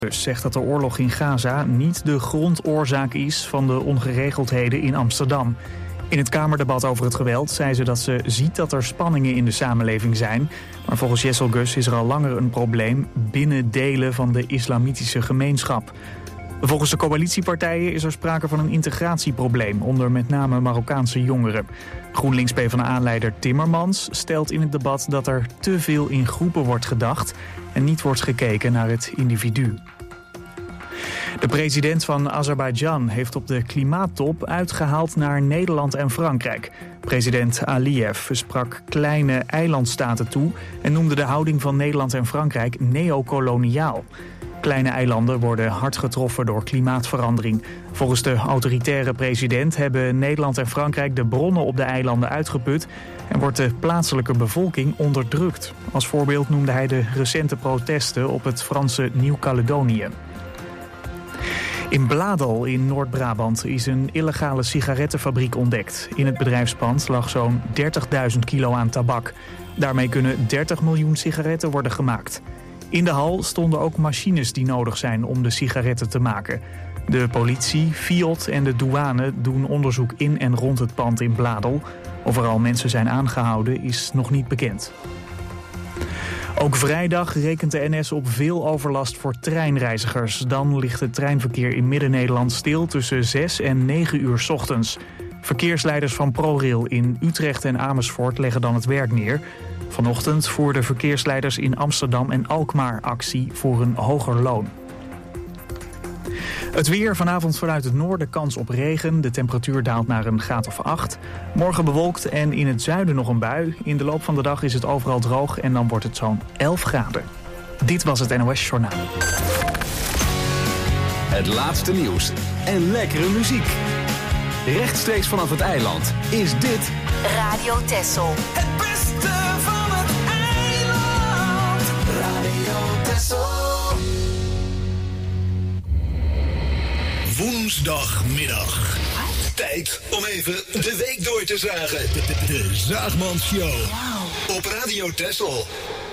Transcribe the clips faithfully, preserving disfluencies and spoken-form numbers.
Zegt dat de oorlog in Gaza niet de grondoorzaak is van de ongeregeldheden in Amsterdam. In het Kamerdebat over het geweld zei ze dat ze ziet dat er spanningen in de samenleving zijn. Maar volgens Jessel Gus is er al langer een probleem binnen delen van de islamitische gemeenschap. Volgens de coalitiepartijen is er sprake van een integratieprobleem onder met name Marokkaanse jongeren. GroenLinks-PvdA-leider Timmermans stelt in het debat dat er te veel in groepen wordt gedacht en niet wordt gekeken naar het individu. De president van Azerbeidzjan heeft op de klimaattop uitgehaald naar Nederland en Frankrijk. President Aliyev sprak kleine eilandstaten toe en noemde de houding van Nederland en Frankrijk neocoloniaal. Kleine eilanden worden hard getroffen door klimaatverandering. Volgens de autoritaire president hebben Nederland en Frankrijk de bronnen op de eilanden uitgeput en wordt de plaatselijke bevolking onderdrukt. Als voorbeeld noemde hij de recente protesten op het Franse Nieuw-Caledonië. In Bladel in Noord-Brabant is een illegale sigarettenfabriek ontdekt. In het bedrijfspand lag zo'n dertigduizend kilo aan tabak. Daarmee kunnen dertig miljoen sigaretten worden gemaakt. In de hal stonden ook machines die nodig zijn om de sigaretten te maken. De politie, Fiat en de douane doen onderzoek in en rond het pand in Bladel. Of er al mensen zijn aangehouden is nog niet bekend. Ook vrijdag rekent de N S op veel overlast voor treinreizigers. Dan ligt het treinverkeer in Midden-Nederland stil tussen zes en negen uur 's ochtends. Verkeersleiders van ProRail in Utrecht en Amersfoort leggen dan het werk neer. Vanochtend voerden verkeersleiders in Amsterdam en Alkmaar actie voor een hoger loon. Het weer, vanavond vanuit het noorden kans op regen. De temperatuur daalt naar een graad of acht. Morgen bewolkt en in het zuiden nog een bui. In de loop van de dag is het overal droog en dan wordt het zo'n elf graden. Dit was het N O S Journaal. Het laatste nieuws en lekkere muziek. Rechtstreeks vanaf het eiland is dit Radio Texel. Het beste van het eiland. Radio Texel. Woensdagmiddag. Tijd om even de week door te zagen. De, de, de Zaagman Show. Wow. Op Radio Texel.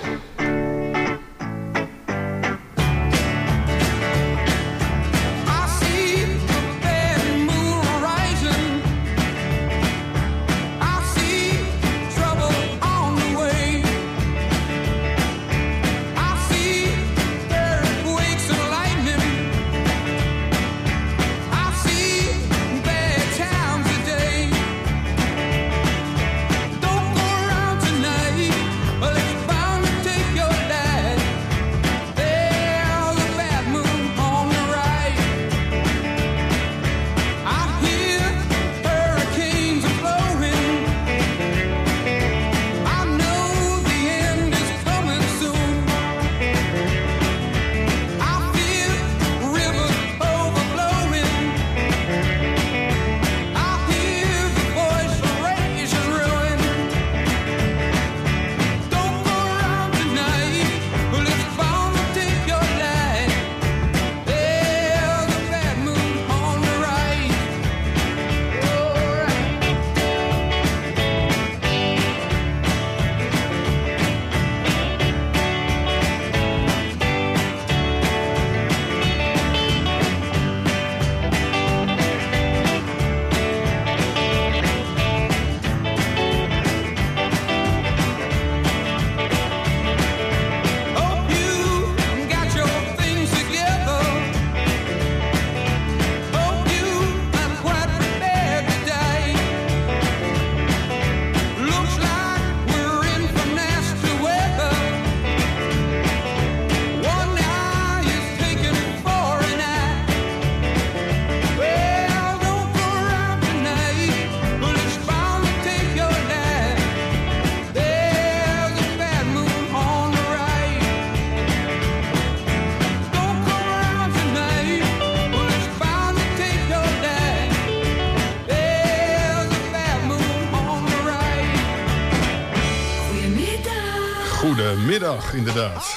Goedemiddag, inderdaad.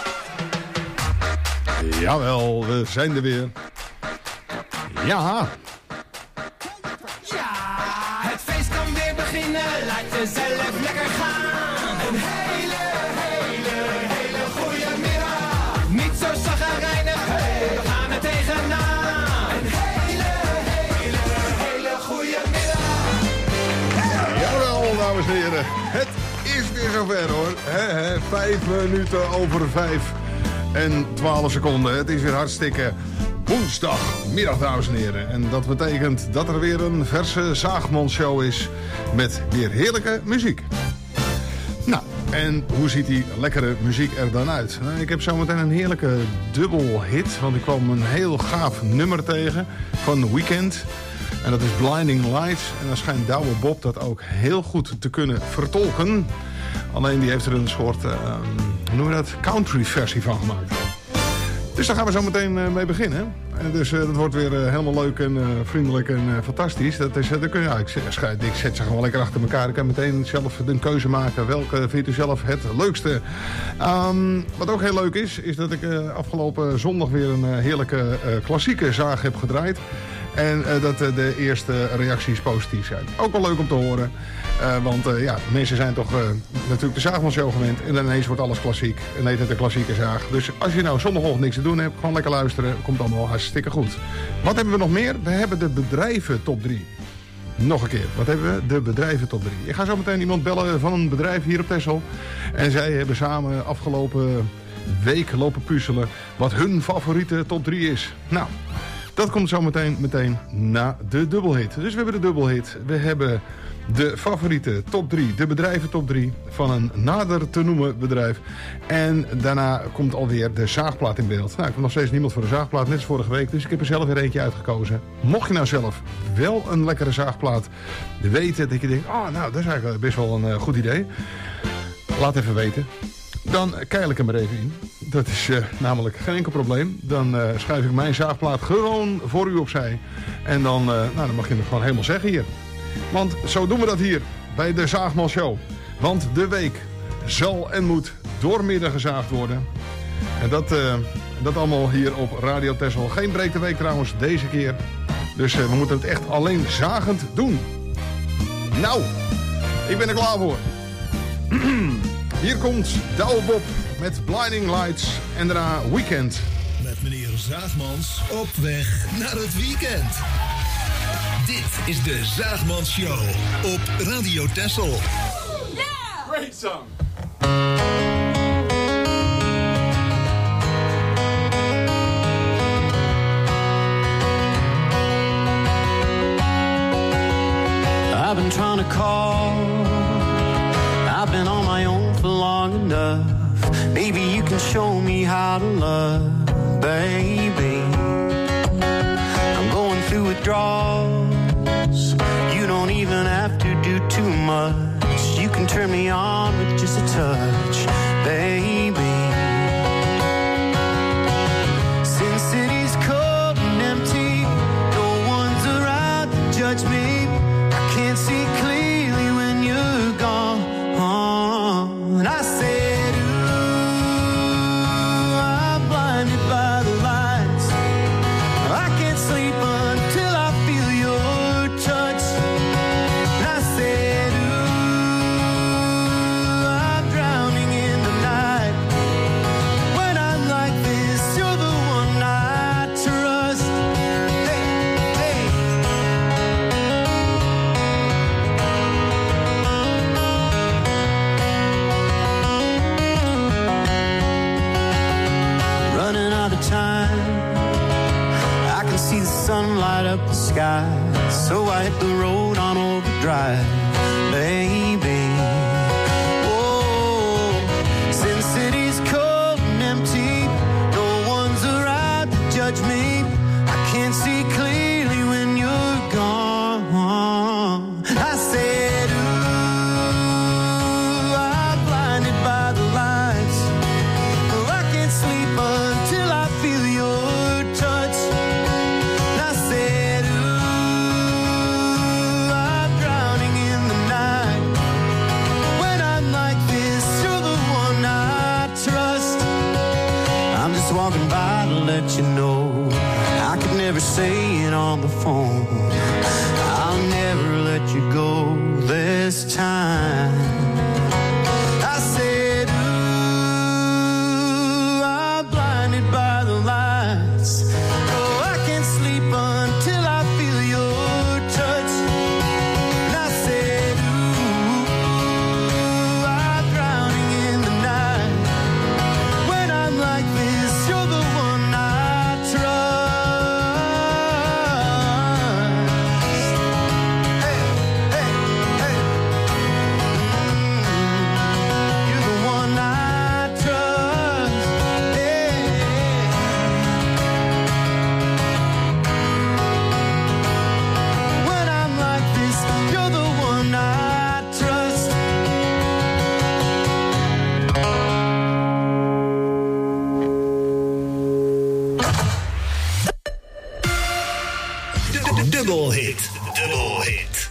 Jawel, we zijn er weer. Ja. Ja, het feest kan weer beginnen. Laat jezelf lekker gaan. Een hele, hele, hele goede middag. Niet zo chagrijnig. en heren. Het is weer zover hoor. He, he, vijf minuten over vijf en twaalf seconden. Het is weer hartstikke woensdagmiddag, dames en heren. En dat betekent dat er weer een verse Zaagman-show is met weer heerlijke muziek. Nou, en hoe ziet die lekkere muziek er dan uit? Nou, ik heb zometeen een heerlijke dubbel hit, want ik kwam een heel gaaf nummer tegen van The Weeknd. En dat is Blinding Lights. En dan schijnt Douwe Bob dat ook heel goed te kunnen vertolken. Alleen die heeft er een soort, uh, hoe noem je dat, country versie van gemaakt. Dus daar gaan we zo meteen uh, mee beginnen. En dus uh, dat wordt weer uh, helemaal leuk en uh, vriendelijk en uh, fantastisch. Dat is, uh, dat kun, ja, ik, ik zet ze gewoon lekker achter elkaar. Ik kan meteen zelf een keuze maken. Welke vindt u zelf het leukste? Um, wat ook heel leuk is, is dat ik uh, afgelopen zondag weer een uh, heerlijke uh, klassieke zaag heb gedraaid. En uh, dat uh, de eerste reacties positief zijn. Ook wel leuk om te horen. Uh, want uh, ja, mensen zijn toch uh, natuurlijk de Zaagmanshow gewend. En dan ineens wordt alles klassiek. En heet het een klassieke zaag. Dus als je nou zondagochtend niks te doen hebt, gewoon lekker luisteren. Komt allemaal hartstikke goed. Wat hebben we nog meer? We hebben de bedrijven top drie. Nog een keer. Wat hebben we? De bedrijven top drie. Ik ga zo meteen iemand bellen van een bedrijf hier op Texel. En zij hebben samen afgelopen week lopen puzzelen wat hun favoriete top drie is. Nou, dat komt zo meteen, meteen na de dubbelhit. Dus we hebben de dubbelhit. We hebben de favoriete top drie, de bedrijven top drie van een nader te noemen bedrijf. En daarna komt alweer de zaagplaat in beeld. Nou, ik heb nog steeds niemand voor de zaagplaat, net als vorige week. Dus ik heb er zelf weer eentje uitgekozen. Mocht je nou zelf wel een lekkere zaagplaat weten, dat je denkt, oh, nou, dat is eigenlijk best wel een uh, goed idee. Laat even weten. Dan keil ik hem er even in. Dat is uh, namelijk geen enkel probleem. Dan uh, schuif ik mijn zaagplaat gewoon voor u opzij. En dan, uh, nou, dan mag je het gewoon helemaal zeggen hier. Want zo doen we dat hier bij de Zaagman Show. Want de week zal en moet doormidden gezaagd worden. En dat, uh, dat allemaal hier op Radio Texel. Geen breekte week trouwens, deze keer. Dus uh, we moeten het echt alleen zagend doen. Nou, ik ben er klaar voor. Hier komt Douwe Bob met Blinding Lights en daarna Weekend. Met meneer Zaagmans op weg naar het weekend. Dit is de Zaagmans Show op Radio Texel. Yeah! Great song! I've been trying to call. I've been on my own for long enough. Maybe you can show me how to love, baby. I'm going through withdrawals. You don't even have to do too much. You can turn me on with just a touch, baby. Since city's cold and empty, no one's around to judge me. I can't see clearly when you're gone. And I said, ooh, I'm blinded by the lights. I can't sleep until I feel your touch. And I said, ooh, I'm drowning in the night. When I'm like this, you're the one I trust. Hey, hey. Running out of time. I can see the sun light up the sky. So I hit the road on overdrive, baby. Whoa, since city's cold and empty, no one's around to judge me. I can't see clearly when you're gone. I said, ooh, I'm blinded by the lights. I can't sleep until I feel your touch. And I said, ooh, I'm drowning in the night. When I'm like this, you're the one I trust. I'm just walking by to let you know I could never say it on the phone. I'll never let you go this time. I said, ooh, I'm blinded by the lights. Oh, I can't sleep until I feel your touch. And I said, ooh, dubbelhit. Dubbelhit.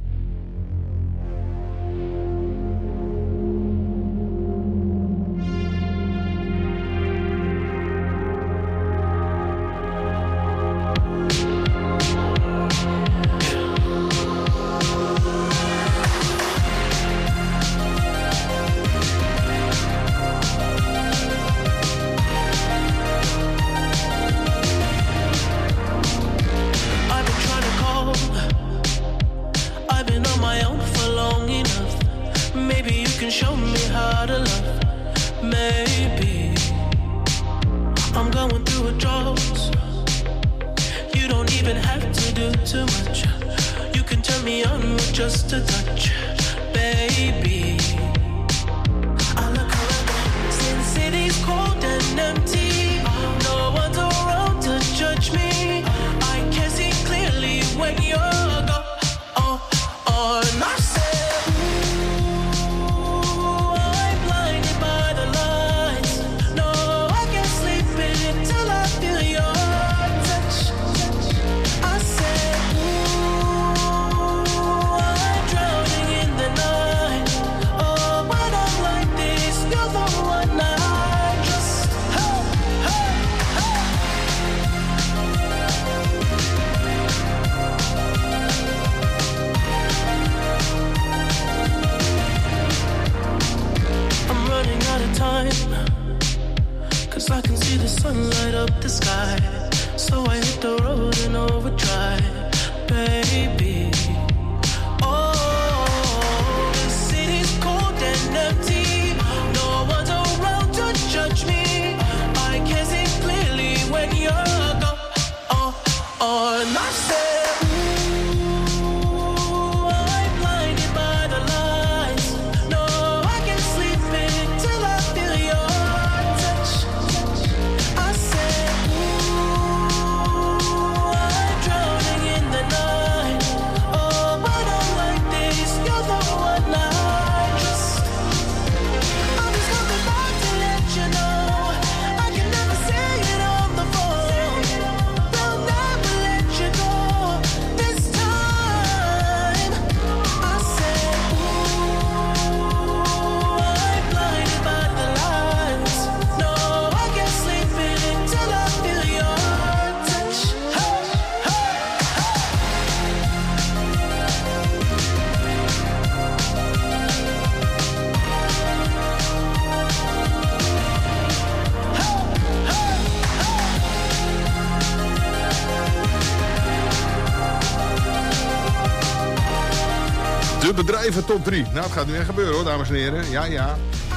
De bedrijven top drie. Nou, het gaat nu echt gebeuren hoor, dames en heren. Ja, ja.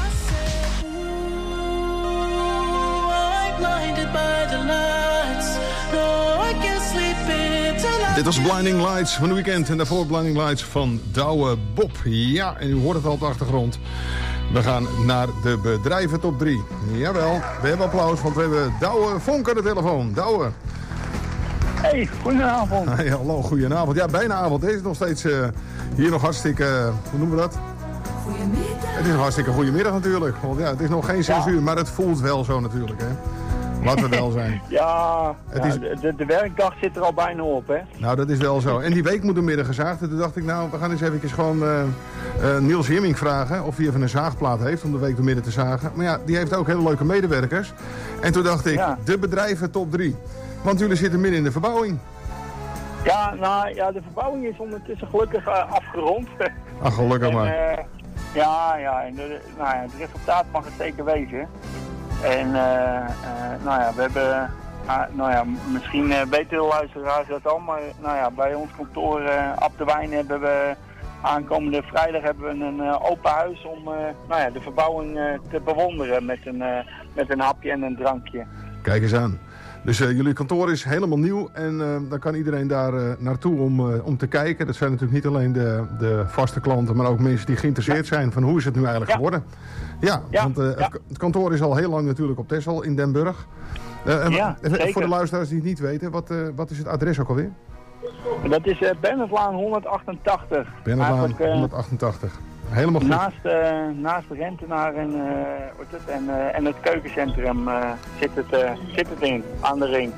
Dit was Blinding Lights van de Weekend en daarvoor Blinding Lights van Douwe Bob. Ja, en u hoort het al op de achtergrond. We gaan naar de bedrijven top drie. Jawel, we hebben applaus, want we hebben Douwe Vonk aan de telefoon. Douwe. Hey, goedenavond. Hey, hallo, goedenavond. Ja, bijna avond. Deze is nog steeds uh, hier nog hartstikke, uh, hoe noemen we dat? Goedemiddag. Het is een hartstikke goedemiddag natuurlijk. Want ja, het is nog geen zes Ja. uur, maar het voelt wel zo natuurlijk, hè. Laten we wel zijn. Ja, Het ja, is- de, de, de werkdag zit er al bijna op, hè? Nou, dat is wel zo. En die week moet door midden gezaagd. En toen dacht ik, nou, we gaan eens even gewoon uh, uh, Niels Himming vragen of hij even een zaagplaat heeft om de week door midden te zagen. Maar ja, die heeft ook hele leuke medewerkers. En toen dacht ik, Ja. de bedrijven top drie. Want jullie zitten midden in de verbouwing. Ja, nou ja, de verbouwing is ondertussen gelukkig uh, afgerond. Ach, gelukkig En, maar. eh, ja, ja, en de, nou ja, het resultaat mag het zeker wezen. En uh, uh, nou ja, we hebben, uh, nou ja, misschien uh, weten de luisteraars dat al, maar nou ja, bij ons kantoor uh, Ab de Wijn hebben we aankomende vrijdag hebben we een uh, open huis om uh, nou ja, de verbouwing uh, te bewonderen met een, uh, met een hapje en een drankje. Kijk eens aan. Dus uh, jullie kantoor is helemaal nieuw en uh, dan kan iedereen daar uh, naartoe om, uh, om te kijken. Dat zijn natuurlijk niet alleen de, de vaste klanten, maar ook mensen die geïnteresseerd zijn van hoe is het nu eigenlijk Ja. geworden. Ja, Ja, want uh, ja. het, het kantoor is al heel lang natuurlijk op Texel in Den Burg. Uh, en Ja, even zeker. voor de luisteraars die het niet weten, wat, uh, wat is het adres ook alweer? Dat is uh, Bernhardlaan honderdachtentachtig. Bernhardlaan Eigenlijk, uh, honderdachtentachtig. Helemaal goed. Naast, uh, naast de Rentenaar en, uh, wat is het, en, uh, en het keukencentrum uh, zit, het, uh, zit het in, aan de ring.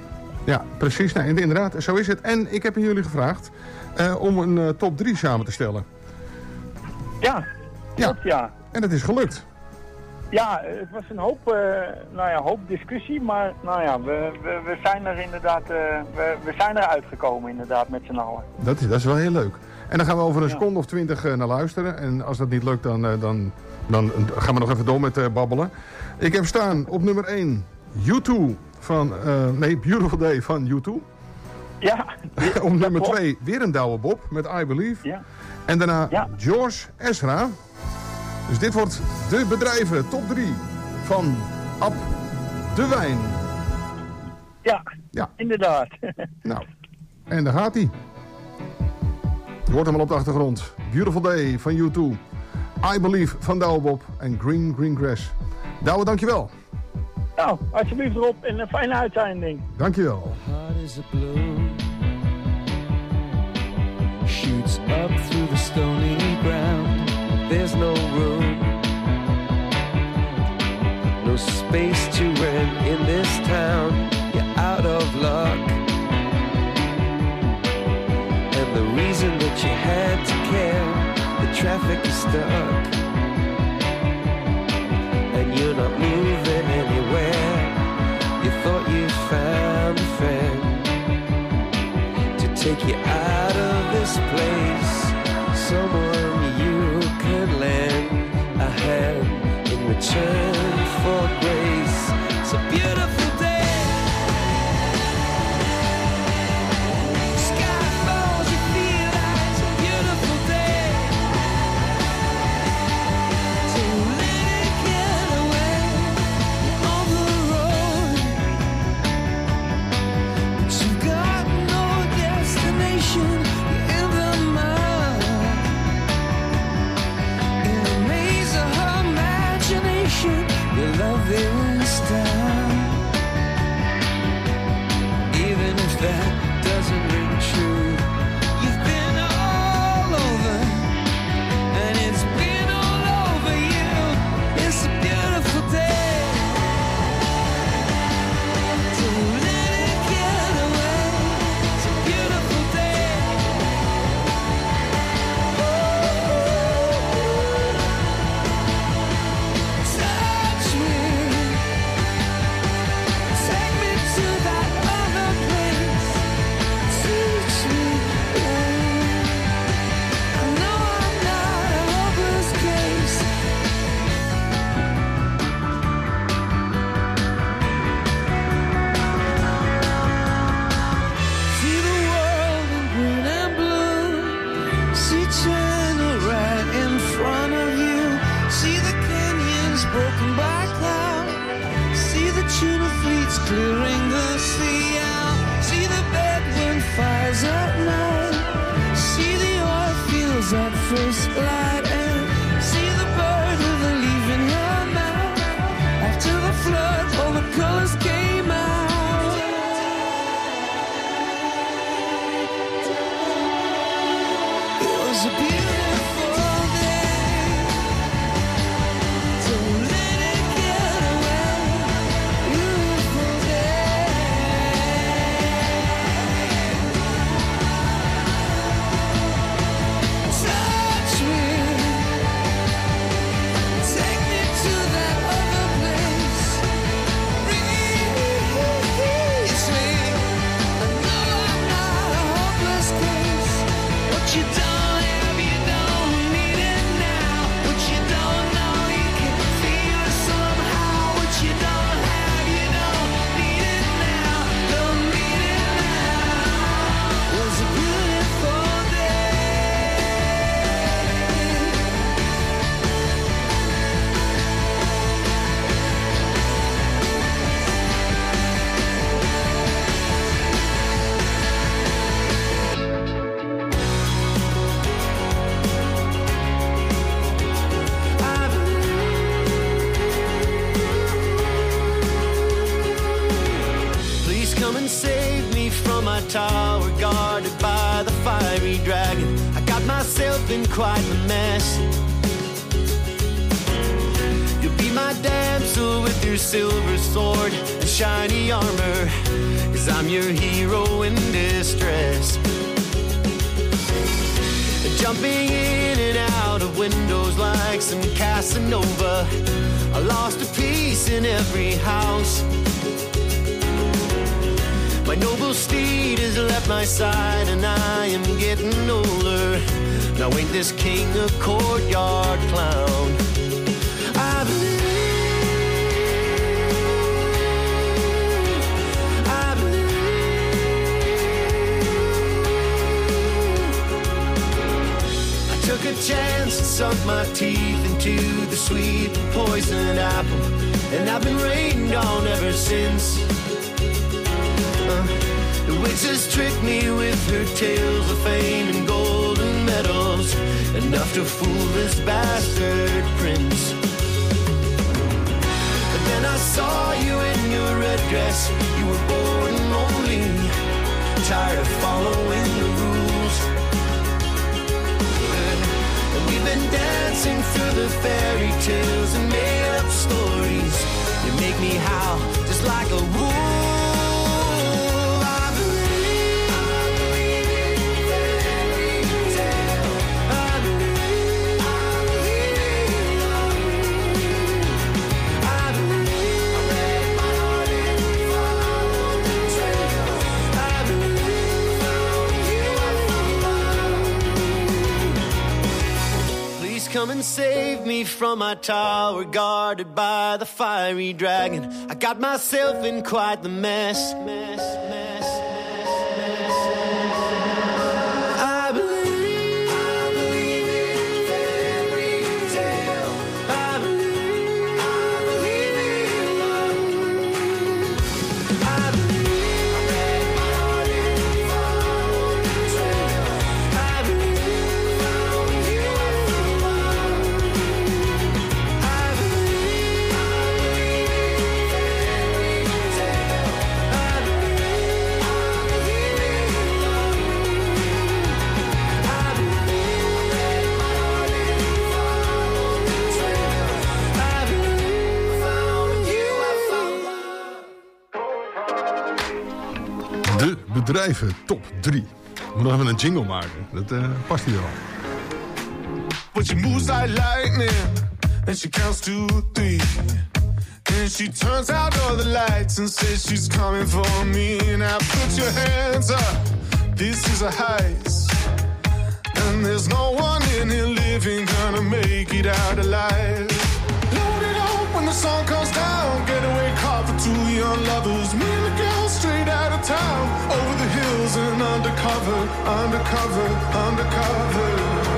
Ja, precies. Nou, inderdaad, zo is het. En ik heb aan jullie gevraagd uh, om een uh, top drie samen te stellen. Ja, ja. Klopt, ja. En dat is gelukt. Ja, het was een hoop, uh, nou ja, hoop discussie, maar nou ja, we, we, we zijn er inderdaad, uh, we, we zijn er uitgekomen inderdaad met z'n allen. Dat is, dat is wel heel leuk. En dan gaan we over een ja. seconde of twintig uh, naar luisteren. En als dat niet lukt, dan, uh, dan, dan gaan we nog even door met uh, babbelen. Ik heb staan op nummer één U twee van, uh, nee, Beautiful Day van U twee. Ja. Op nummer twee weer een Douwe Bob met I Believe. Ja. En daarna ja. George Ezra. Dus dit wordt de bedrijven top drie van Ab de Wijn. Ja, ja. inderdaad. Nou, en daar gaat hij. Je hoort hem al op de achtergrond. Beautiful Day van U twee. I Believe van Douwe Bob en Green Green Grass. Douwe, dankjewel. Nou, alsjeblieft erop en een fijne uitzending. Dankjewel. Shoots up through the stony ground. There's no room, no space to rent in this town. You're out of luck, and the reason that you had to care, the traffic is stuck, and you're not moving anywhere. You thought you found a friend to take you out of this place, someone you could lend a hand in return for grace. It's a beautiful day. Sky falls, you feel like it's a beautiful day. So let it get away on the road. But you've got no destination. You're in the mud. In a maze of her imagination, your love is down. Even if that doesn't ring true, you've been all over, and it's been all over you. It's a beautiful day. So let it get away. It's a beautiful day. Touch me, take me to that other place. Teach me, I know I'm not a hopeless case. See the world in green and blue. See China right in front of you. See the canyons broken by cloud. See the tuna fleets clearing the sea out. See the bedroom fires at night. See the oil fields at first light. And see the bird with a leaf in her mouth. After the flood, all the colors came out. It was a beautiful day. So let it get away. Beautiful day. Touch me. Take me to that other place. Release me. I know I'm not a hopeless case. What you don't have, you don't need it now. What you don't know, you can feel it somehow. What you don't have, you don't need it now. Don't need it now. It was a beautiful day. Please come and save me from my tower, guarded by the fiery dragon. I got myself in quite a mess. You'll be my damsel with your silver sword and shiny armor. Is cause I'm your hero in distress. Jumping in and out of windows like some Casanova. I lost a piece in every house. My noble steed has left my side and I am getting older. Now ain't this king a courtyard clown? I believe, I believe. I took a chance and sunk my teeth into the sweet poisoned apple, and I've been rained on ever since. The witch has tricked me with her tales of fame and golden medals, enough to fool this bastard prince. But then I saw you in your red dress. You were bored and lonely, tired of following the rules. And we've been dancing through the fairy tales and made up stories. You make me howl just like a wolf. Come and save me from my tower guarded by the fiery dragon. I got myself in quite the mess, mess, mess, mess, mess. I believe, I believe in fairy tale. I believe, I believe in love. I believe I read my heart and followed the trail. I believe found you. De bedrijven top drie. We moeten nog even een jingle maken. Dat uh, past hier wel. But she moves like lightning, and she counts to three. And she turns out all the lights and says she's coming for me. Now put your hands up, this is a heist. And there's no one in here living gonna make it out alive. Load it up when the sun comes down, getaway car for two young lovers. Me and the girl straight out of town, over the hills and undercover, undercover, undercover.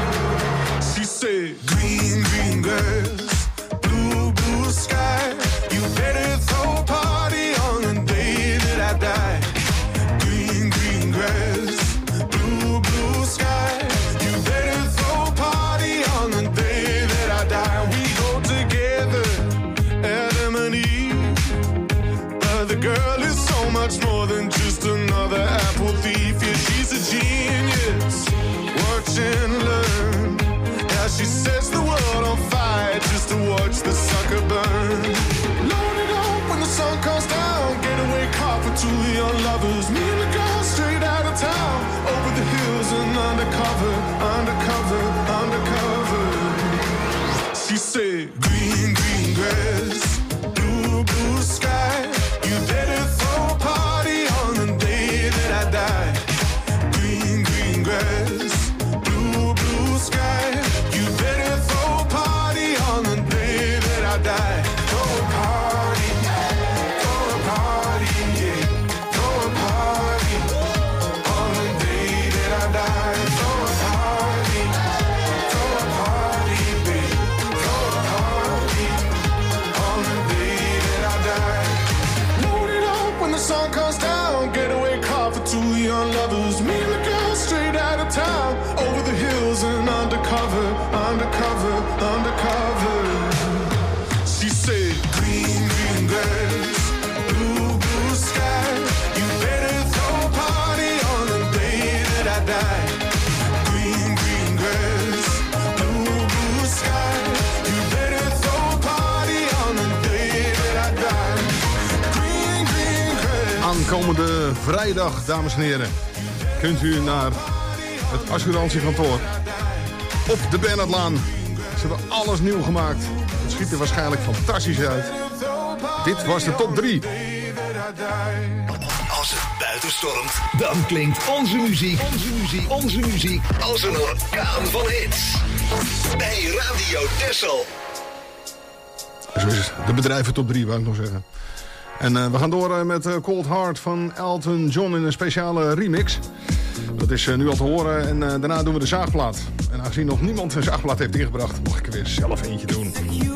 She said, green, green girls, blue, blue sky. You better throw a party on the day that I die. Green, green grass, blue, blue sky. You better throw a party on the day that I die. We go together, Adam and Eve. But the girl is so much more than just another apple thief. Yeah, she's a genius. Watch and learn. Now she sets the world on fire just to watch the sucker burn. Load it up when the sun comes down. Getaway car for two young lovers. Me and the girl straight out of town, over the hills and undercover, undercover, undercover. She said, green, green grass, blue, blue sky. You better throw a party on the day that I die. Green, green grass, blue, blue sky. You better throw a party on the day that I die. Throw a party, throw a party, yeah. Throw a party on the day that I die. Throw a party, throw a party, babe. Throw a party on the day that I die. Load it up when the sun comes down. Getaway car for two young lovers. Me and the girl straight out of town, over the hills and undercover, undercover, undercover. She said, green, green grass, blue, blue sky. You better throw a party on the day that I die. Green, green grass, blue, blue sky. You better throw a party on the day that I die. Green, green grass. Aankomende vrijdag, dames en heren, kunt u naar het assurantiekantoor op de Bernhardlaan. Ze hebben alles nieuw gemaakt. Het ziet er waarschijnlijk fantastisch uit. Dit was de top drie. Als het buiten stormt, dan klinkt onze muziek, onze muziek, onze muziek als een orkaan van hits. Bij Radio Texel. Zo is het. De bedrijven top drie, wou ik nog zeggen. En uh, we gaan door uh, met uh, Cold Heart van Elton John in een speciale remix. Dat is uh, nu al te horen en uh, daarna doen we de zaagplaat. En aangezien nog niemand een zaagplaat heeft ingebracht, mag ik er weer zelf eentje doen.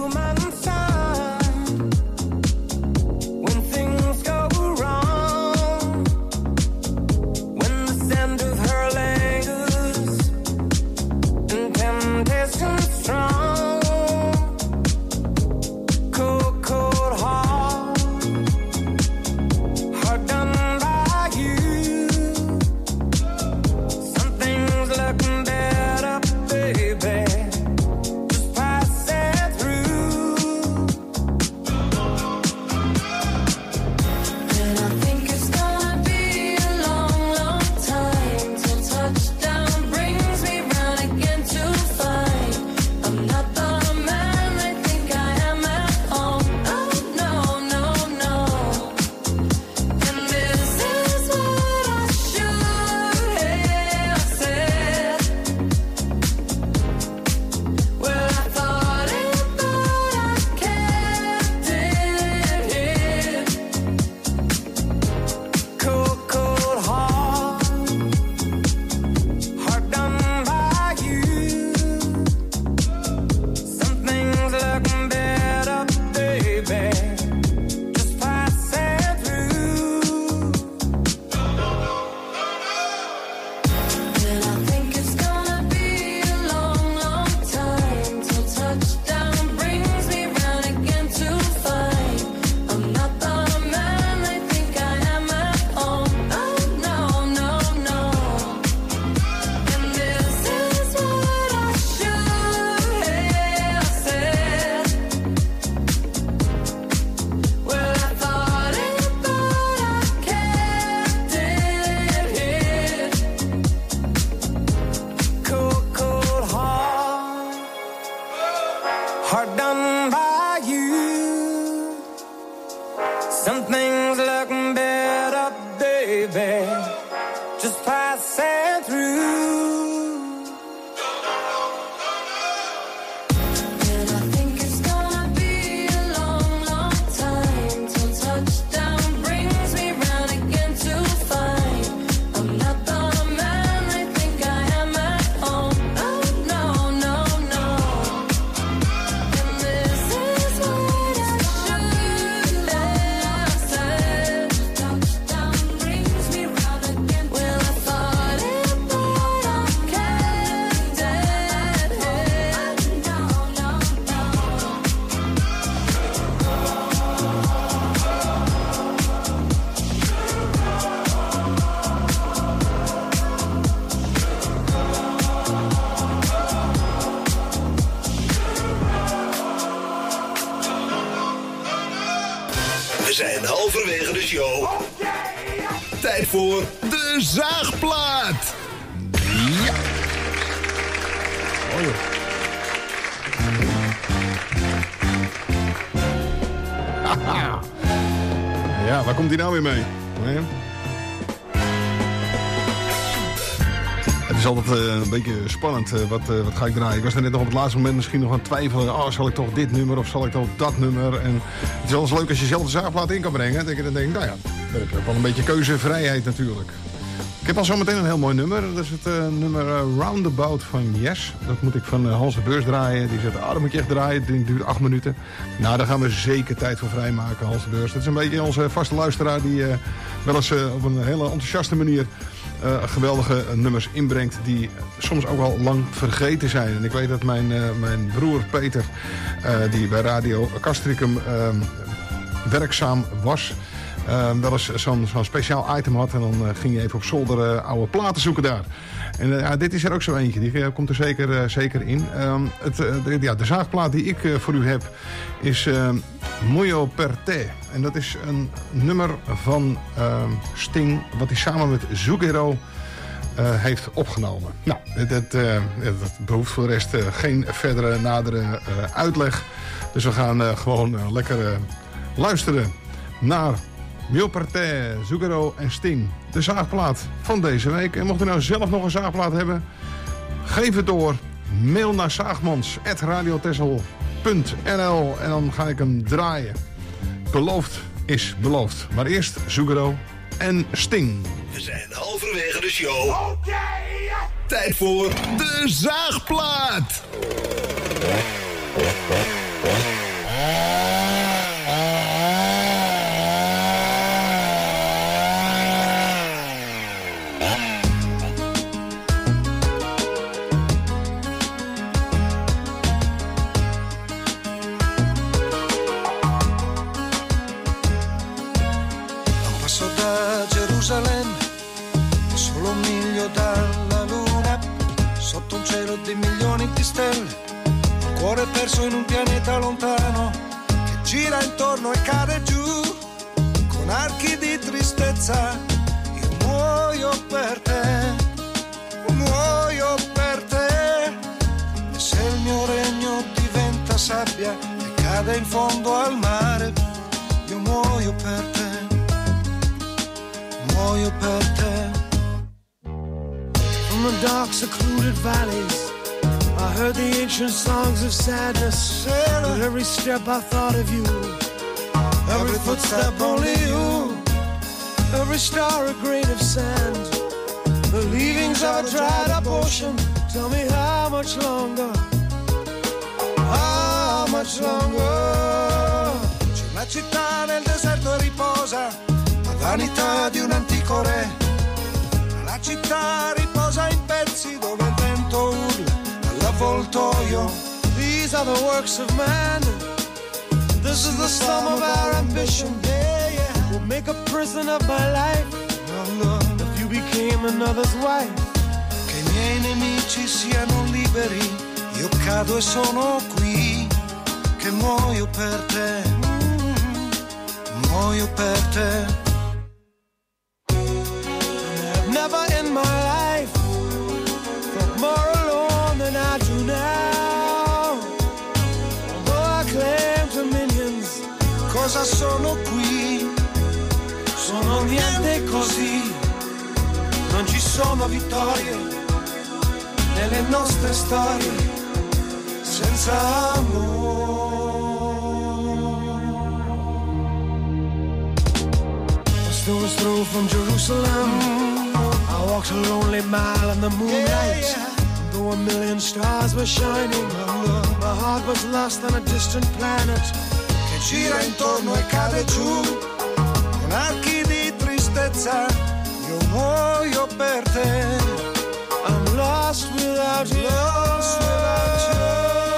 We zijn halverwege de show. Tijd voor de zaagplaat. Ja. Oh joh. Ja, waar komt hij nou weer mee? Nee. Het is altijd uh, een beetje spannend. Uh, wat, uh, wat ga ik draaien? Ik was er net nog op het laatste moment misschien nog aan het twijfelen. Oh, zal ik toch dit nummer of zal ik toch dat nummer? En het is wel eens leuk als je zelf de zaagplaat in kan brengen. Dat je dan denkt, nou ja, dan heb je ook wel een beetje keuzevrijheid natuurlijk. Ik heb al zometeen een heel mooi nummer. Dat is het uh, nummer uh, Roundabout van Yes. Dat moet ik van uh, Hans de Beurs draaien. Die zegt, ah, dat moet je echt draaien. Het duurt acht minuten. Nou, daar gaan we zeker tijd voor vrijmaken, Hans de Beurs. Dat is een beetje onze vaste luisteraar die uh, wel eens uh, op een hele enthousiaste manier Uh, geweldige nummers inbrengt die soms ook al lang vergeten zijn. En ik weet dat mijn, uh, mijn broer Peter, uh, die bij Radio Castricum uh, werkzaam was, uh, wel eens zo'n, zo'n speciaal item had. En dan uh, ging je even op zolder uh, oude platen zoeken daar. En uh, ja, dit is er ook zo eentje. Die uh, komt er zeker, uh, zeker in. Um, het, uh, de, ja, de zaagplaat die ik uh, voor u heb is uh, Muoio per te. En dat is een nummer van uh, Sting, wat hij samen met Zucchero uh, heeft opgenomen. Nou, dat, uh, dat behoeft voor de rest uh, geen verdere nadere uh, uitleg. Dus we gaan uh, gewoon uh, lekker uh, luisteren naar Muoio per te, Zucchero en Sting. De zaagplaat van deze week. En mocht u nou zelf nog een zaagplaat hebben, geef het door. Mail naar zaagmans apenstaartje radiotessel punt n l en dan ga ik hem draaien. Beloofd is beloofd. Maar eerst Zucchero en Sting. We zijn halverwege de show. Okay. Tijd voor de zaagplaat. Solo un miglio dalla luna, sotto un cielo di milioni di stelle, un cuore perso in un pianeta lontano che gira intorno e cade giù con archi di tristezza. Io muoio per te, muoio per te, e se il mio regno diventa sabbia e cade in fondo al mare, io muoio per te, muoio per te. From the dark secluded valleys I heard the ancient songs of sadness. With every step I thought of you, every footstep only you, every star a grain of sand, the leavings of a dried up ocean. Tell me how much longer, how much longer. C'è una città nel deserto e riposa, la vanità di un antico re. La città riposa in pezzi dove il vento urla all'avvoltoio. These are the works of man. This is the sum of our ambition. Yeah, yeah. We'll make a prison of my life. No, no. If you became another's wife. Che i miei nemici siano liberi. Io cado e sono qui. Che muoio per te. Mm, muoio per te. Never in my life felt more alone than I do now. Although I claim dominions, cosa sono qui? Sono niente così. Non ci sono vittorie nelle nostre storie senza amore. A stone's throw from Jerusalem, I walked a lonely mile in the moonlight. Yeah, yeah. Though a million stars were shining, my heart was lost on a distant planet che gira intorno e cade giù con archi di tristezza. Io muoio per te. I'm lost without you. Lost without you.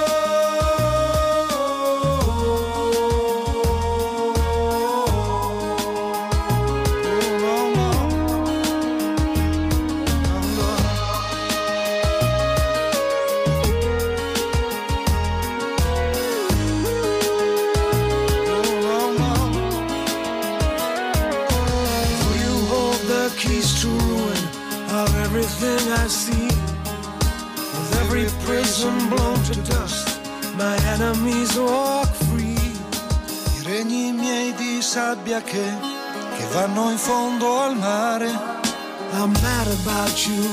Everything I see, with every prison blown to dust, my enemies walk free. I regni miei di sabbia che, che vanno in fondo al mare. I'm mad about you.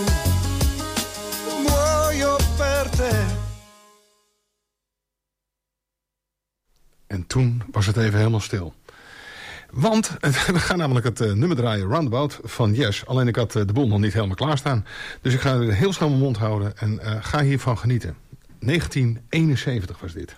Muoio per te. En toen was het even helemaal stil. Want we gaan namelijk het uh, nummer draaien, Roundabout, van Yes. Alleen ik had uh, de boel nog niet helemaal klaarstaan. Dus ik ga er heel snel mijn mond houden en uh, ga hiervan genieten. negentien eenenzeventig was dit.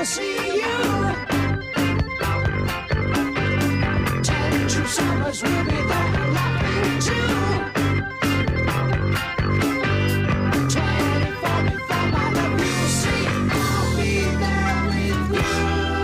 we'll see you. Ten true summers will be there laughing too. Twenty-four before my love you'll see. I'll be there with you.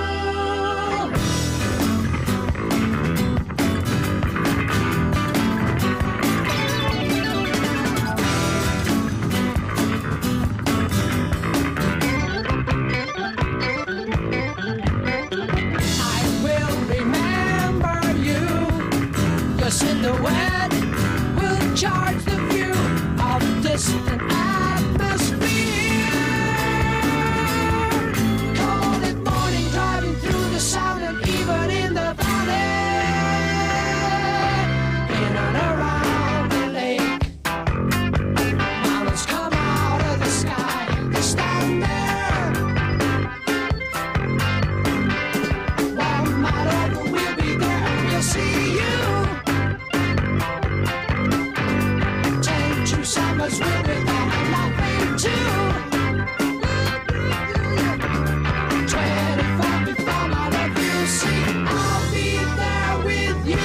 Silhouette will charge the view of distant atmosphere. Cold at morning, driving through the sound and even in the valley. In and around the lake, mountains come out of the sky. They stand there. One mile over, we'll be there and we'll see you. Summers will be there and laughing too. Twenty-four before my love you'll see. I'll be there with you.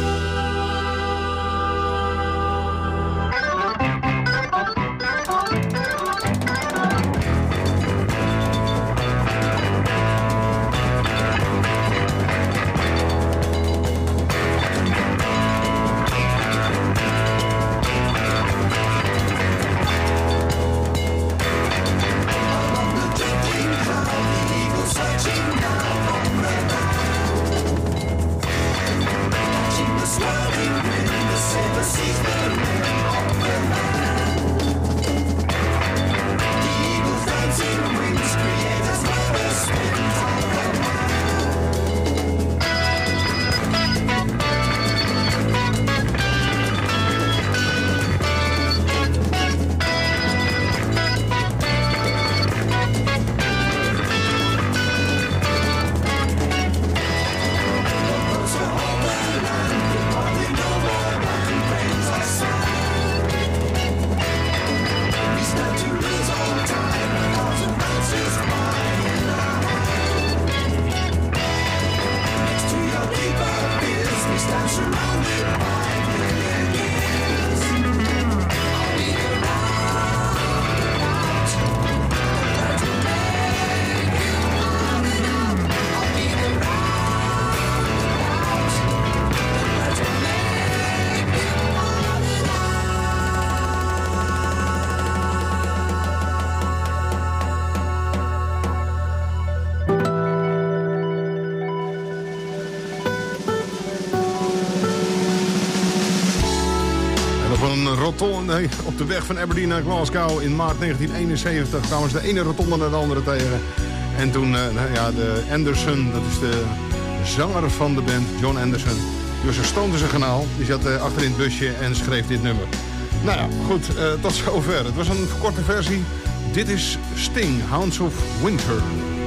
Nee, op de weg van Aberdeen naar Glasgow in maart negentien eenenzeventig kwamen ze de ene rotonde naar de andere tegen. En toen, uh, nou ja, de Anderson, dat is de zanger van de band, John Anderson. Dus er stoomde zijn kanaal, die zat uh, achter in het busje en schreef dit nummer. Nou ja, goed, uh, tot zover. Het was een verkorte versie. Dit is Sting, Hounds of Winter.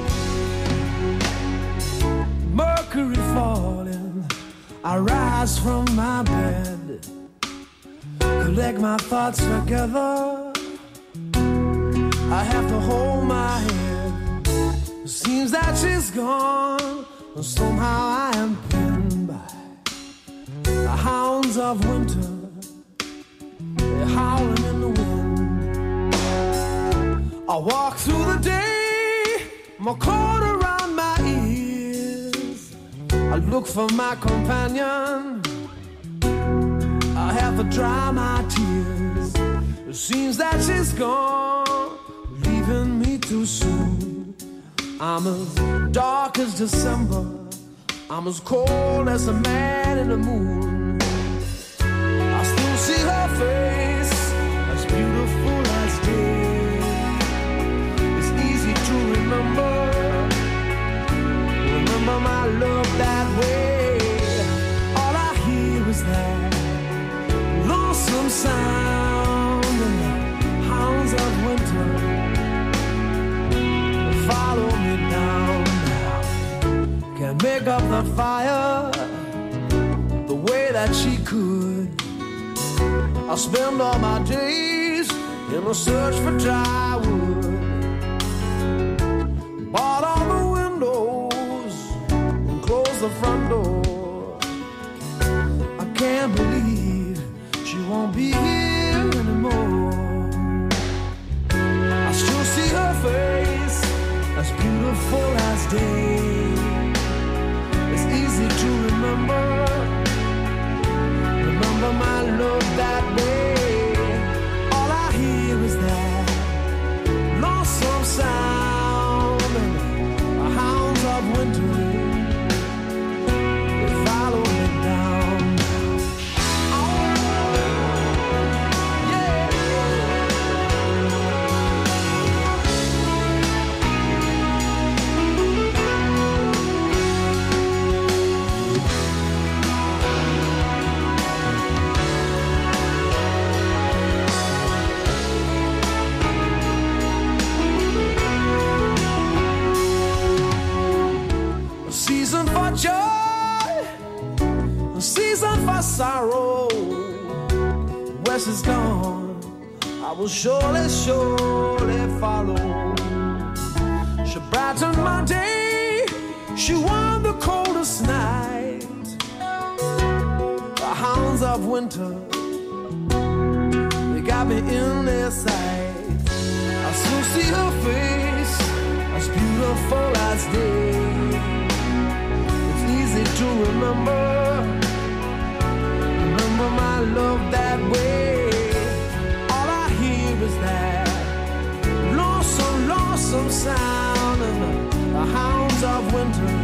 Mercury falling, I rise from my bed. Collect my thoughts together. I have to hold my head. It seems that she's gone, and somehow I am pinned by the hounds of winter. They're howling in the wind. I walk through the day, my coat around my ears. I look for my companion. I have to dry my tears. It seems that she's gone, leaving me too soon. I'm as dark as December. I'm as cold as the man in the moon. I still see her face, as beautiful as day. It's easy to remember, remember my love that way. All I hear is that lonesome sound and the hounds of winter follow me down now. Can't make up the fire the way that she could. I spend all my days in a search for dry wood. Bought all the the front door. I can't believe she won't be here anymore. I still see her face, as beautiful as day. It's easy to remember, remember my love that way. All I hear is that lonesome sound, the hounds of winter, they follow me down. Season for joy, a season for sorrow. West is gone, I will surely, surely follow. She brightened my day, she won the coldest night. The hounds of winter, they got me in their sight. I still see her face, as beautiful as day. Easy to remember, remember my love that way. All I hear is that lonesome, lonesome sound, and the, the hounds of winter,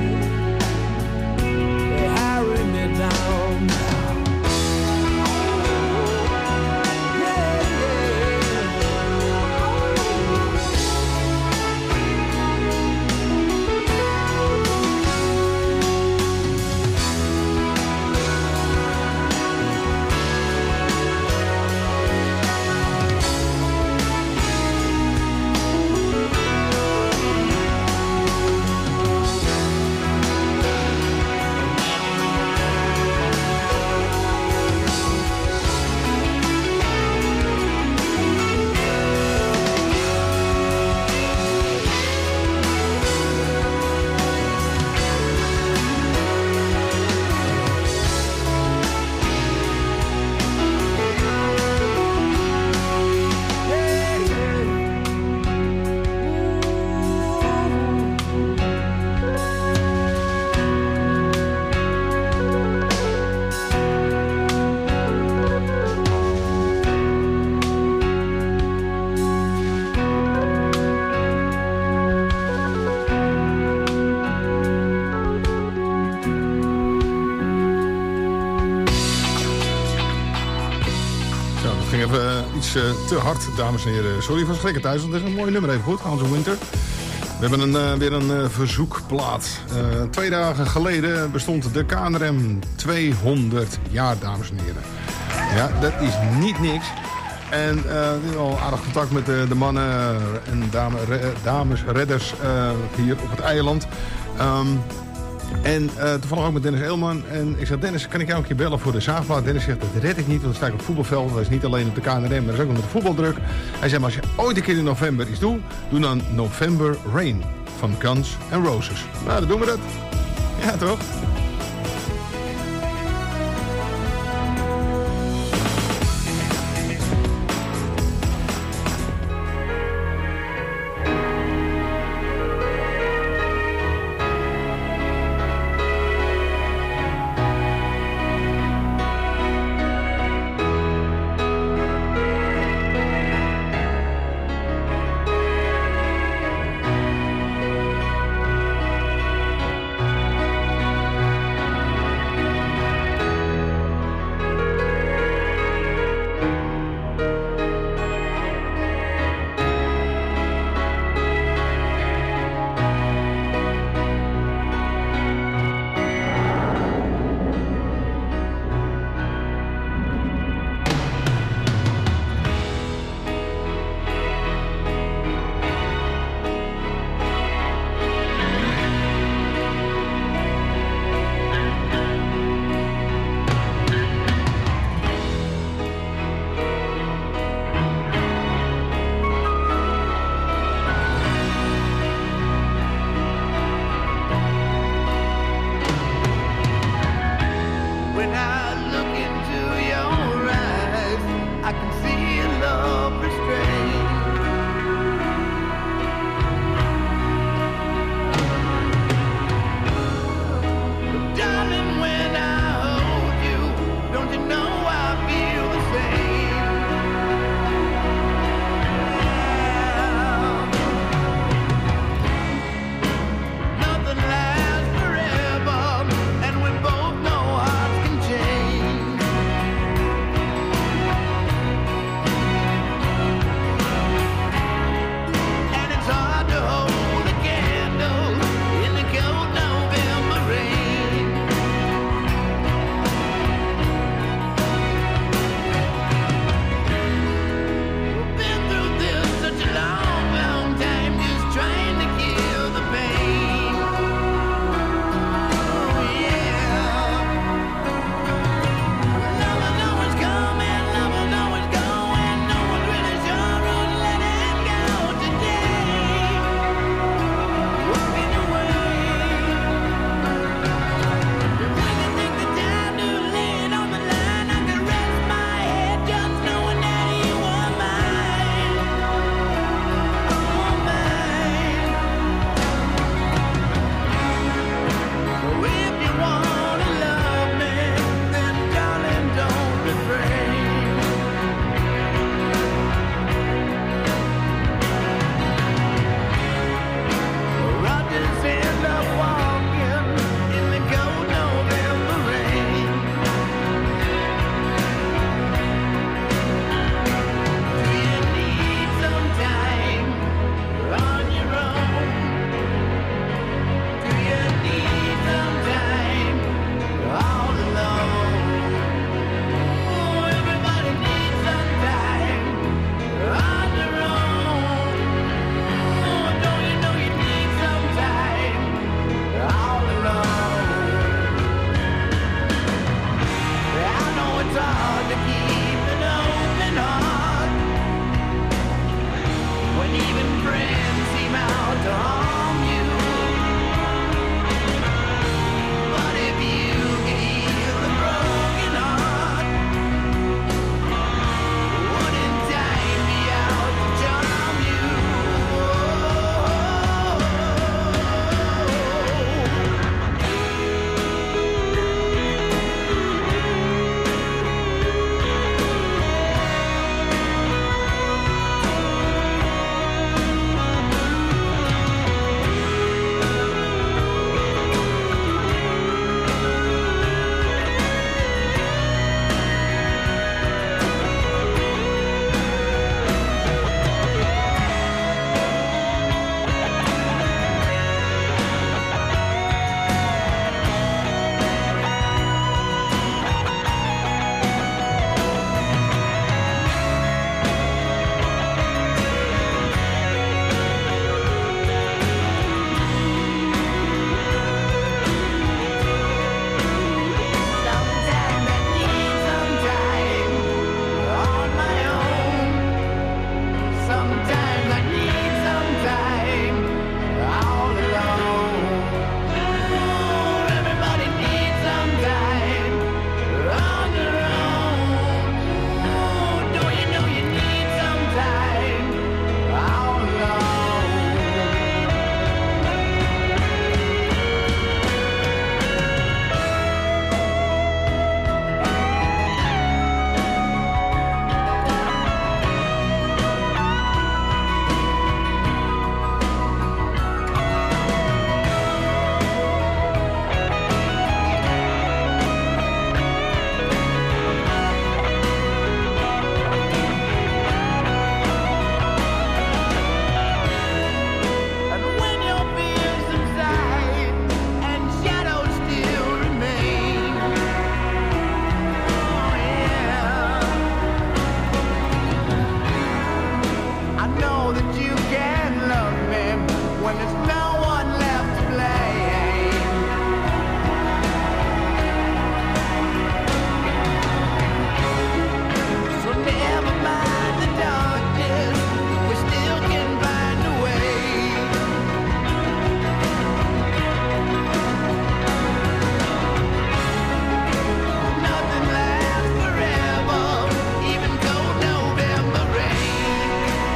they harry me down. Uh, te hard, dames en heren. Sorry voor schrikken thuis, want dat is een mooi nummer. Even goed, Hans of Winter. We hebben een, uh, weer een uh, verzoekplaat. Uh, twee dagen geleden bestond de K N R M tweehonderd jaar, dames en heren. Ja, dat is niet niks. En uh, we hebben al aardig contact met de, de mannen en dame, re, dames, redders uh, hier op het eiland. Um, En uh, toevallig ook met Dennis Eelman. En ik zeg, Dennis, kan ik jou een keer bellen voor de zaagplaat? Dennis zegt, dat red ik niet, want dan sta ik op het voetbalveld. Dat is niet alleen op de K N R M, maar dat is ook nog met de voetbaldruk. Hij zei, maar als je ooit een keer in november iets doet, doe dan November Rain van Guns N' Roses. Nou, dan doen we dat. Ja, toch? when there's no one left to blame. So never mind the darkness, we still can find a way. Nothing lasts forever, even cold November rain.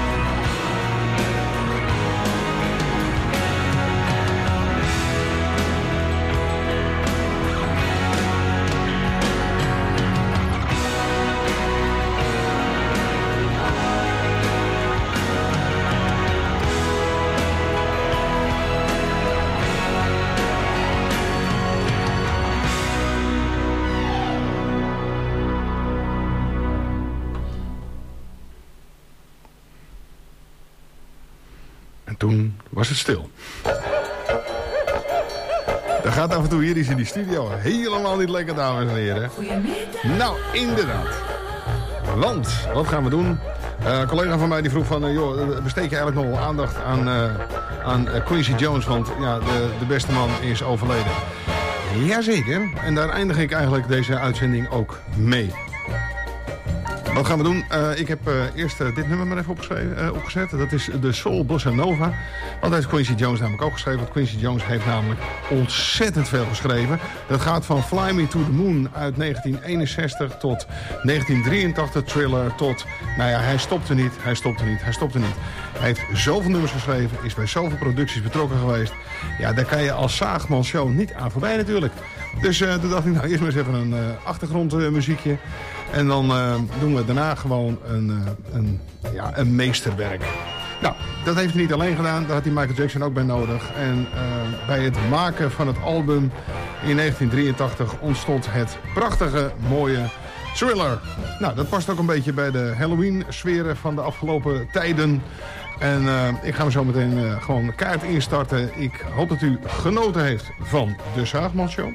En toen was het stil. Er gaat af en toe hier iets in die studio helemaal niet lekker, dames en heren. Nou, inderdaad. Want, wat gaan we doen? Uh, een collega van mij die vroeg van, uh, joh, besteed je eigenlijk nog wel aandacht aan, uh, aan uh, Quincy Jones? Want ja, de, de beste man is overleden. Jazeker. En daar eindig ik eigenlijk deze uitzending ook mee. Wat gaan we doen? Uh, ik heb uh, eerst uh, dit nummer maar even opgeschreven, uh, opgezet. Dat is de Soul Bossa Nova. Dat heeft Quincy Jones namelijk ook geschreven. Want Quincy Jones heeft namelijk ontzettend veel geschreven. Dat gaat van Fly Me to the Moon uit negentien eenenzestig tot negentien drieëntachtig, Thriller, tot... Nou ja, hij stopte niet, hij stopte niet, hij stopte niet. Hij heeft zoveel nummers geschreven, is bij zoveel producties betrokken geweest. Ja, daar kan je als Zaagman Show niet aan voorbij natuurlijk. Dus uh, toen dacht ik, nou eerst maar eens even een uh, achtergrondmuziekje. En dan uh, doen we daarna gewoon een, uh, een, ja, een meesterwerk. Nou, dat heeft hij niet alleen gedaan. Daar had hij Michael Jackson ook bij nodig. En uh, bij het maken van het album in negentien drieëntachtig ontstond het prachtige, mooie Thriller. Nou, dat past ook een beetje bij de Halloween-sferen van de afgelopen tijden. En uh, ik ga me zo meteen uh, gewoon kaart instarten. Ik hoop dat u genoten heeft van de Zaagman Show.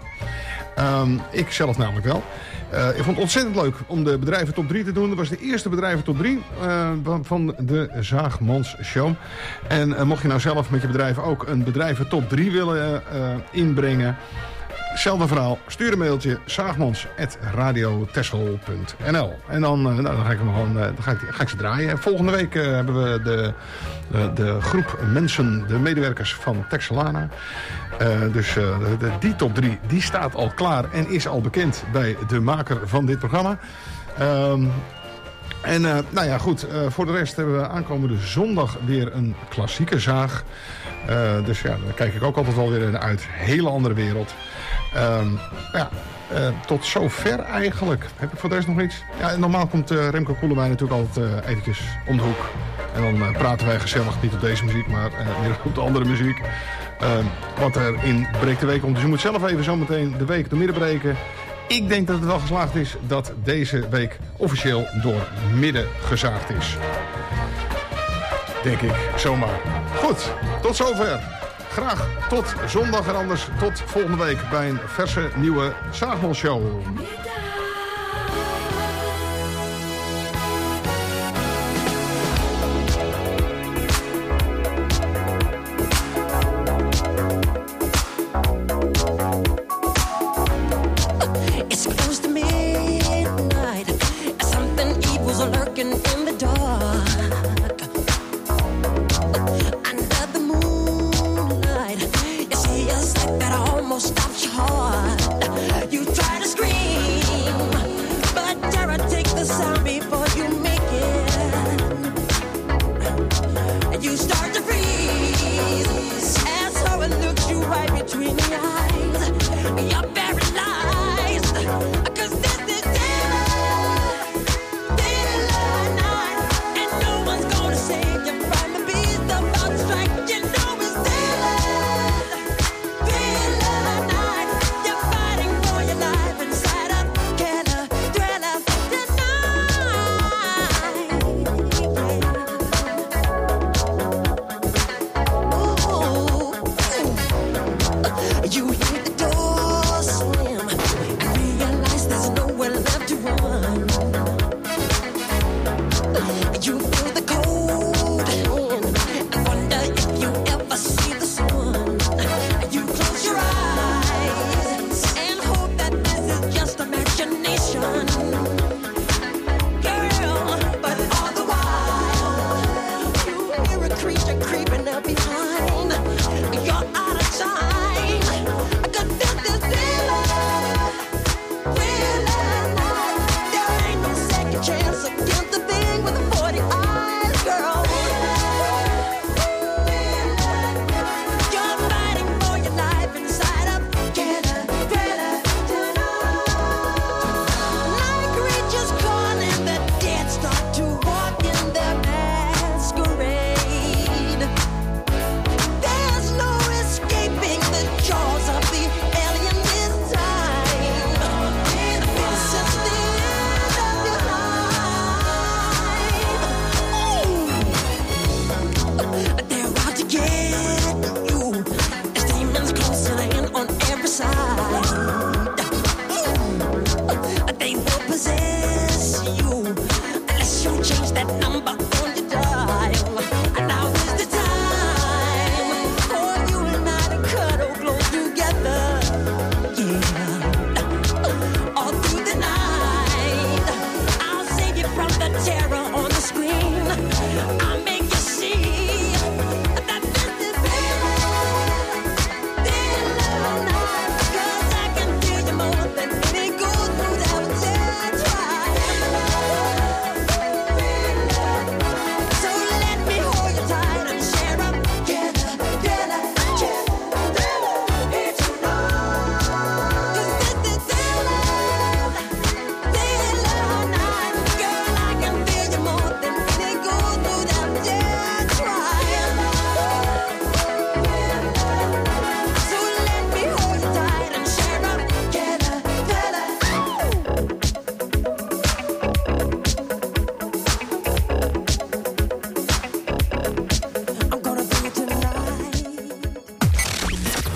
Um, ik zelf namelijk wel. Uh, ik vond het ontzettend leuk om de bedrijven top drie te doen. Dat was de eerste bedrijven top drie uh, van de Zaagmans Show. En uh, mocht je nou zelf met je bedrijf ook een bedrijven top drie willen uh, inbrengen... Hetzelfde verhaal, stuur een mailtje zaagmans at radiotessel punt n l. En dan, nou, dan, ga ik hem gewoon, dan ga ik, ga ik ze draaien. Volgende week uh, hebben we de, de, de groep mensen, de medewerkers van Texelana. Uh, dus uh, de, de, die top drie die staat al klaar en is al bekend bij de maker van dit programma. Um, En uh, nou ja, goed, uh, voor de rest hebben we aankomende zondag weer een klassieke zaag. Uh, dus ja, daar kijk ik ook altijd wel weer naar uit. Hele andere wereld. Um, ja, uh, tot zover eigenlijk. Heb ik voor de rest nog iets? Ja, normaal komt uh, Remco Koelewijn natuurlijk altijd uh, eventjes om de hoek. En dan uh, praten wij gezellig, niet op deze muziek, maar uh, weer op de andere muziek. Uh, wat er in Breek de Week komt. Dus je moet zelf even zometeen de week door midden breken. Ik denk dat het wel geslaagd is dat deze week officieel door midden gezaagd is. Denk ik, zomaar. Goed, tot zover. Graag tot zondag en anders tot volgende week bij een verse nieuwe Zaagman Show. Stopped your heart. You try to scream.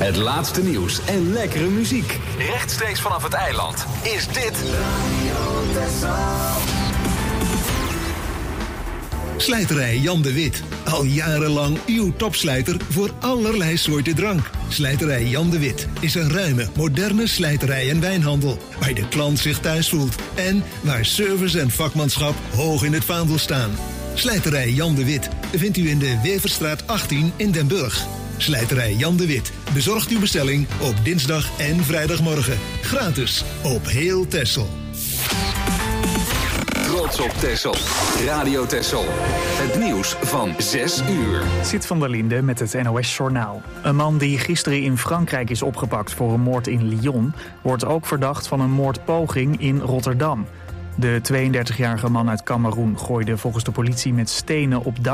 Het laatste nieuws en lekkere muziek. Rechtstreeks vanaf het eiland is dit Slijterij Jan de Wit. Al jarenlang uw topslijter voor allerlei soorten drank. Slijterij Jan de Wit is een ruime, moderne slijterij en wijnhandel. Waar de klant zich thuis voelt. En waar service en vakmanschap hoog in het vaandel staan. Slijterij Jan de Wit vindt u in de Weverstraat achttien in Den Burg. Slijterij Jan de Wit bezorgt uw bestelling op dinsdag en vrijdagmorgen. Gratis op heel Texel. Trots op Texel. Radio Texel. Het nieuws van zes uur. Zit van der Linde met het N O S-journaal. Een man die gisteren in Frankrijk is opgepakt voor een moord in Lyon... wordt ook verdacht van een moordpoging in Rotterdam. De tweeëndertigjarige man uit Kameroen gooide volgens de politie met stenen op dak.